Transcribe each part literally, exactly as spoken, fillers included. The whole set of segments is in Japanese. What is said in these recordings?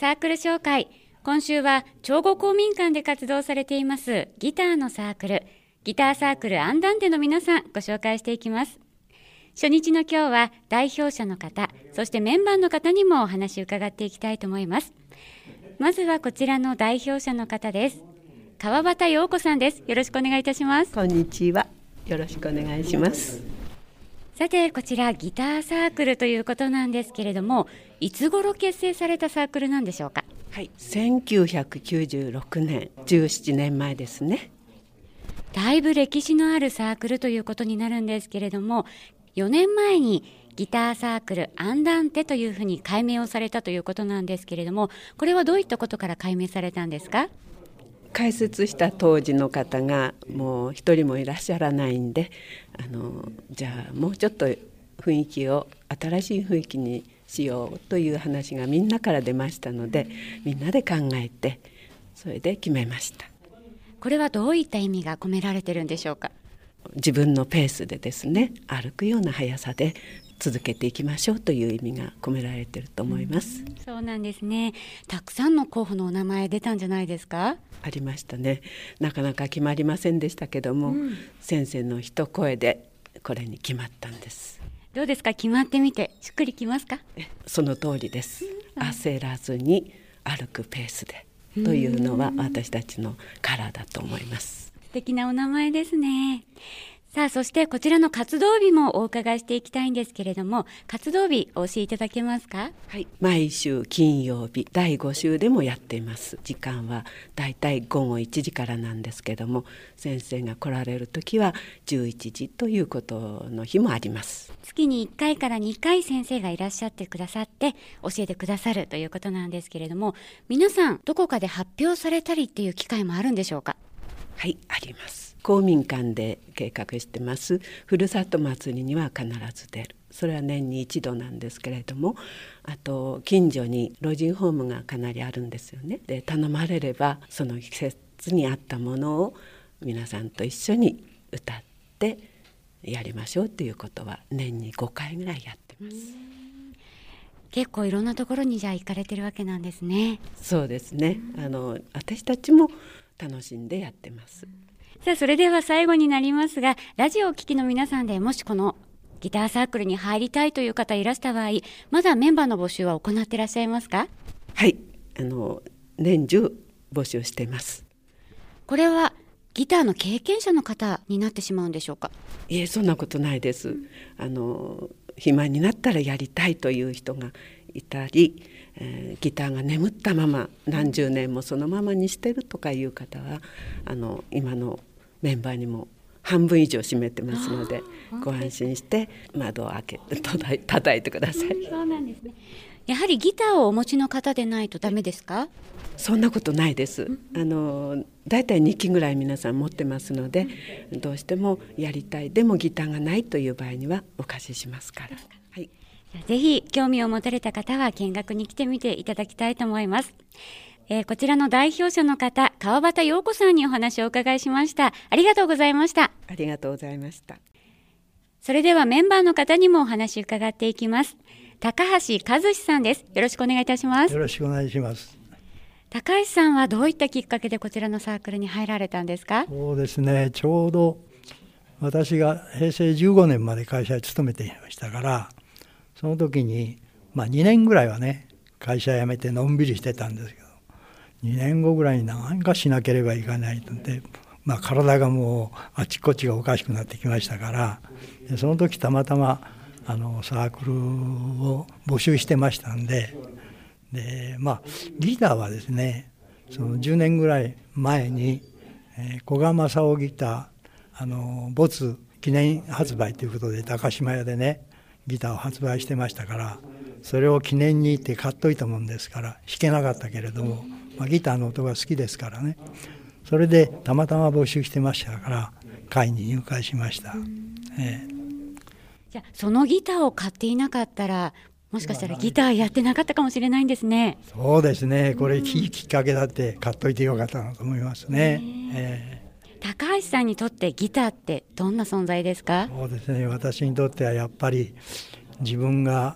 サークル紹介。今週は長後公民館で活動されていますギターのサークル、ギターサークルアンダンテの皆さんご紹介していきます。初日の今日は代表者の方、そしてメンバーの方にもお話を伺っていきたいと思います。まずはこちらの代表者の方です。川端陽子さんです。よろしくお願いいたします。 こんにちは。よろしくお願いします。 さて、こちらギターサークルということなんですけれども、いつ頃結成されたサークルなんでしょうか？ はい、せんきゅうひゃくきゅうじゅうろくねん、じゅうななねんまえですね。 だいぶ歴史のあるサークルということになるんですけれども、よねんまえにギターサークルアンダンテというふうに改名をされたということなんですけれども、これはどういったことから改名されたんですか？ 開設した当時の方がもう一人もいらっしゃらないんで、あのじゃあもうちょっと雰囲気を新しい雰囲気にしようという話がみんなから出ましたので、みんなで考えてそれで決めました。 これはどういった意味が込められてるんでしょうか？ 自分のペースでですね、歩くような速さで続けていきましょうという意味が込められていると思います、 うん、そうなんですね。たくさんの候補のお名前出たんじゃないですか？ ありましたね。なかなか決まりませんでしたけども、うん、先生の一声でこれに決まったんです。 どうですか？決まってみてしっくりきますか？ その通りです、うん、焦らずに歩くペースでというのは私たちのカラーだと思います。 素敵なお名前ですね。さあ、そしてこちらの活動日もお伺いしていきたいんですけれども、活動日お教えいただけますか？ はい、毎週金曜日だいご週でもやっています。時間はだいたい午後いちじからなんですけども、先生が来られる時はじゅういちじということの日もあります。 月にいっかいからにかい先生がいらっしゃってくださって教えてくださるということなんですけれども、皆さんどこかで発表されたりっていう機会もあるんでしょうか？ はい、あります。公民館で計画してますふるさと祭りには必ず出る。それは年に一度なんですけれども、あと近所に老人ホームがかなりあるんですよね。で、頼まれればその季節に合ったものを皆さんと一緒に歌ってやりましょうということは年にごかいぐらいやってます。 結構いろんなところにじゃあ行かれてるわけなんですね。 そうですね。あの私たちも楽しんでやってます。 さあ、それでは最後になりますが、ラジオをお聞きの皆さんでもしこのギターサークルに入りたいという方いらした場合、まだメンバーの募集は行っていらっしゃいますか？ はい、あの年中募集しています。 これはギターの経験者の方になってしまうんでしょうか？ いえ、そんなことないです。あの暇になったらやりたいという人がいたり、えー、ギターが眠ったまま何十年もそのままにしてるとかいう方は、あの今のメンバーにも半分以上占めてますので、ご安心して窓を開けて叩いてください。 そうなんですね。やはりギターをお持ちの方でないとダメですか？ そんなことないです。あのだいたいにきぐらい皆さん持ってますので、どうしてもやりたいでもギターがないという場合にはお貸ししますから、はい、 ぜひ興味を持たれた方は見学に来てみていただきたいと思います。えー、こちらの代表者の方、川端陽子さんにお話をお伺いしました。ありがとうございました。 ありがとうございました。 それではメンバーの方にもお話を伺っていきます。高橋和志さんです。よろしくお願いいたします。 よろしくお願いします。 高橋さんはどういったきっかけでこちらのサークルに入られたんですか？ そうですね、ちょうど私がへいせいじゅうごねんまで会社に勤めていましたから、その時に、まあ、にねんぐらいはね会社辞めてのんびりしてたんですけど、にねんごぐらいに何かしなければいけないので、まあ、体がもうあちこちがおかしくなってきましたから、でその時たまたまあのサークルを募集してましたんで、で、まあ、ギターはですね、そのじゅうねんぐらい前に、えー、古賀正夫ギターあの没記念発売ということで高島屋でねギターを発売してましたから、それを記念にって買っといたもんですから弾けなかったけれども、まあ、ギターの音が好きですからね、それでたまたま募集してましたから会に入会しました、えー、 じゃあそのギターを買っていなかったらもしかしたらギターやってなかったかもしれないんですね。 そうですね、これいいきっかけだって買っといてよかったなと思いますね、えー高橋さんにとってギターってどんな存在ですか？ そうですね、私にとってはやっぱり自分が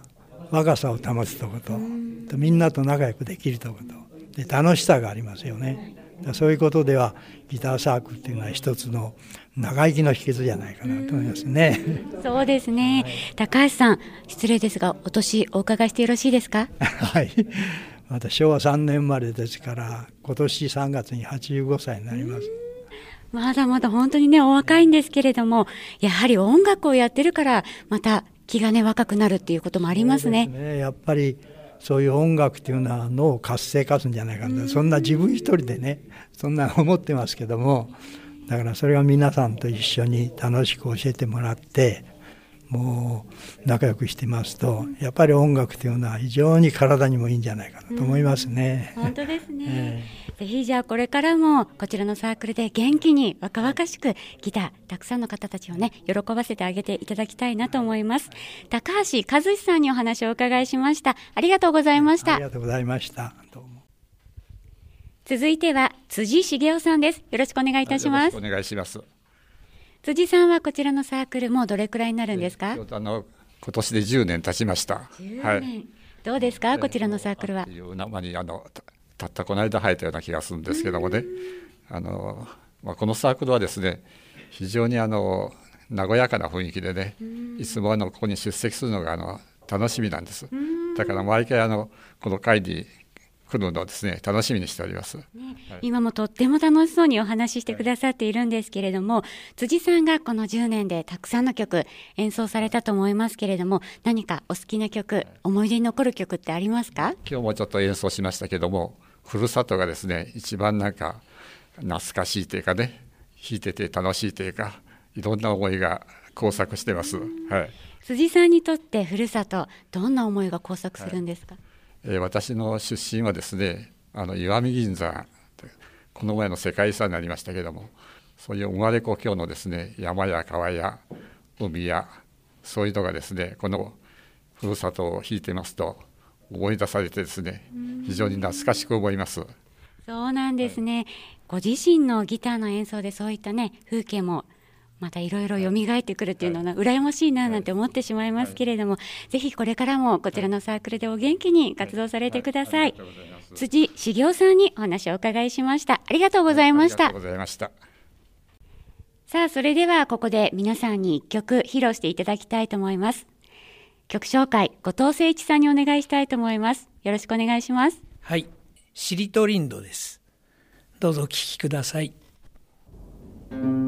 若さを保つとこと、みんなと仲良くできるとことで、楽しさがありますよね。そういうことではギターサークルっていうのは一つの長生きの秘訣じゃないかなと思いますね。 そうですね、はい、高橋さん、失礼ですがお年お伺いしてよろしいですか？ はい、私しょうわさんねん生まれですから、今年さんがつにはちじゅうごさいになります。 まだまだ本当にねお若いんですけれども、やはり音楽をやってるからまた気がね若くなるっていうこともありますね。 そうですね、やっぱりそういう音楽っていうのは脳を活性化するんじゃないかな、そんな自分一人でねそんな思ってますけども、だからそれは皆さんと一緒に楽しく教えてもらってもう仲良くしてますと、やっぱり音楽というのは非常に体にもいいんじゃないかなと思いますね、 うん、本当ですね、えー、ぜひじゃあこれからもこちらのサークルで元気に若々しくギターたくさんの方たちをね喜ばせてあげていただきたいなと思います。高橋和志さんにお話をお伺いしました。ありがとうございました。 ありがとうございました。どうも。 続いては辻茂雄さんです。よろしくお願いいたします。 よろしくお願いします。 辻さんはこちらのサークルもうどれくらいになるんですか？ あの今年でじゅうねん経ちました。 じゅうねん、はい、どうですかこちらのサークルは？ いう生にあの た, たったこの間生えたような気がするんですけどもね、あの、まあ、このサークルはですね非常にあの和やかな雰囲気でね、いつもあのここに出席するのがあの楽しみなんです。だから毎回あのこの会に来るのをですね楽しみにしております、ね、 はい、今もとっても楽しそうにお話ししてくださっているんですけれども、はい、辻さんがこのじゅうねんでたくさんの曲演奏されたと思いますけれども、何かお好きな曲、はい、思い出に残る曲ってありますか？ 今日もちょっと演奏しましたけども、ふるさとがですね一番なんか懐かしいというかね、弾いてて楽しいというか、いろんな思いが交錯してます、はい、 辻さんにとってふるさと、どんな思いが交錯するんですか？はい、 えー、私の出身はですねあの石見銀山、この前の世界遺産になりましたけども、そういう生まれ故郷のですね山や川や海やそういうのがですねこのふるさとを弾いてますと思い出されてですね非常に懐かしく思います。 そうなんですね、はい、ご自身のギターの演奏でそういったね風景もまたいろいろ蘇ってくるっていうのは羨ましいななんて思ってしまいますけれども、はい、ぜひこれからもこちらのサークルでお元気に活動されてください、はいはい、辻茂雄さんにお話をお伺いしました。ありがとうございました。 ありがとうございました。 さあそれではここで皆さんにいっきょく披露していただきたいと思います。曲紹介後藤誠一さんにお願いしたいと思います。よろしくお願いします。 はい、しりとりんどです。どうぞお聴きください。